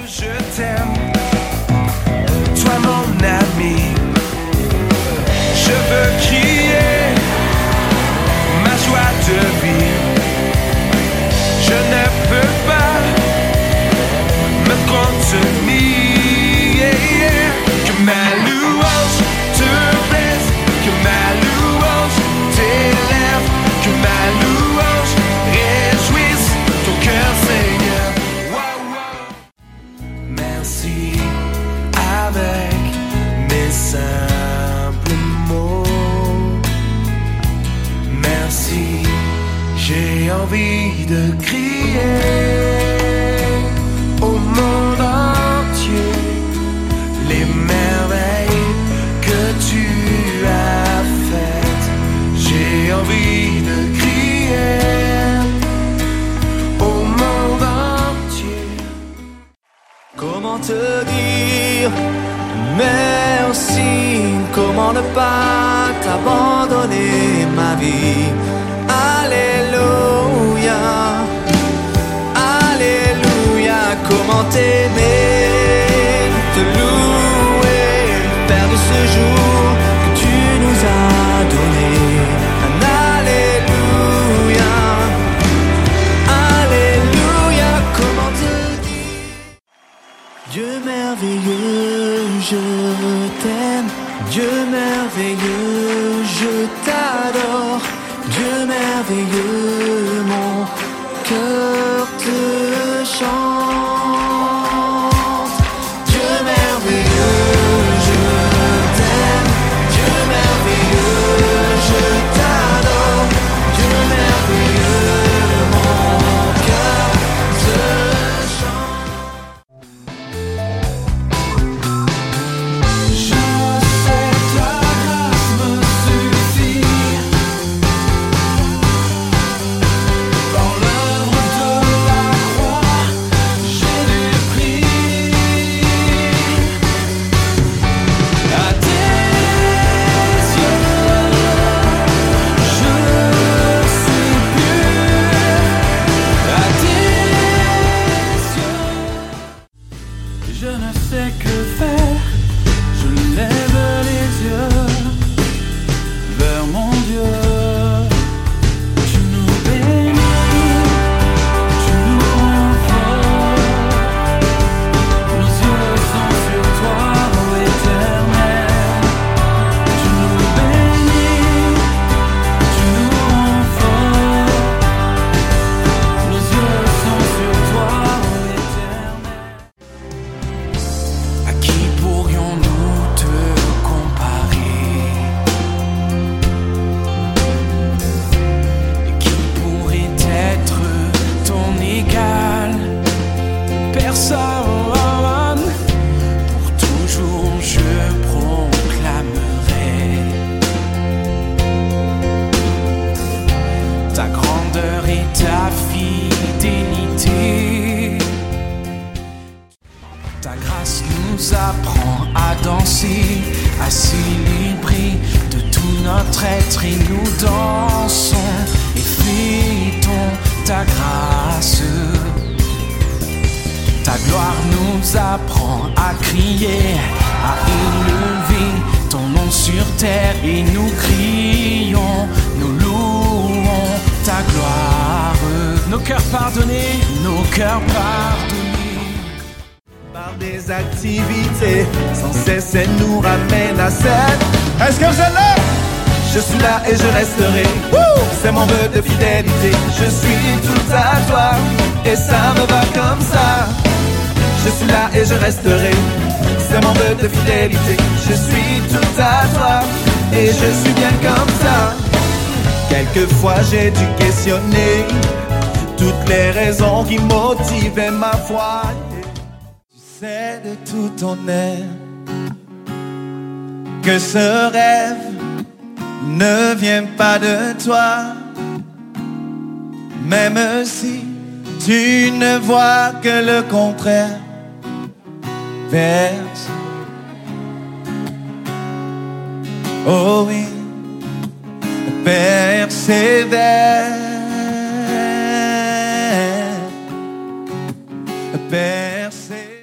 Je t'aime, toi mon ami. Je veux crier ma joie de vivre. Je ne peux pas me contenir. Que ma louange te blesse, que ma louange t'élève, que ma louange réjouisse ton cœur, Seigneur. Wow, wow. Merci avec mes simples mots. Merci, j'ai envie de crier au monde entier les merveilles que tu as faites. J'ai envie de crier au monde entier. Comment te dire merci? Comment ne pas t'abandonner ma vie? Alléluia, Alléluia. Comment t'aimer, te louer, faire de ce jour que tu nous as donné un Alléluia, Alléluia. Comment te dire Dieu merveilleux, je t'aime. Dieu merveilleux, je t'adore. Dieu merveilleux, mon cœur te chante. Dieu merveilleux, je t'aime. Dieu merveilleux, je t'adore. Dieu merveilleux, mon cœur te chante. Je sais ta grâce me suffit. Dans l'œuvre de la croix, j'ai du prix. À tes yeux, je suis pur. À tes yeux, je ne sais que faire. Je lève les yeux vers mon Dieu. Tu nous bénis, tu nous confortes. Nos yeux sont sur toi, ô Éternel. Tu nous bénis, tu nous confortes. Nos yeux sont sur toi, ô Éternel. À qui pourrions-nous te comparer? Et qui pourrait être ton égal? Personne. Pour toujours je proclamerai ta grandeur et ta fidélité. Ta grâce nous apprend à danser, à célébrer de tout notre être et nous dansons et fêtons ta grâce. Ta gloire nous apprend à crier, à élever ton nom sur terre et nous crions, nous louons ta gloire. Nos cœurs pardonnés, nos cœurs pardonnés. Par des activités sans cesse, elle nous ramène à cette. Est-ce que vous êtes là? Je suis là et je resterai. C'est mon vœu de fidélité. Je suis tout à toi et ça me va comme ça. Je suis là et je resterai. C'est mon vœu de fidélité. Je suis tout à toi et je suis bien comme ça. Quelquefois j'ai dû questionner toutes les raisons qui motivaient ma foi. Tu sais de tout ton être que ce rêve ne vient pas de toi. Même si tu ne vois que le contraire, verse. Oh oui, persévère, persévère.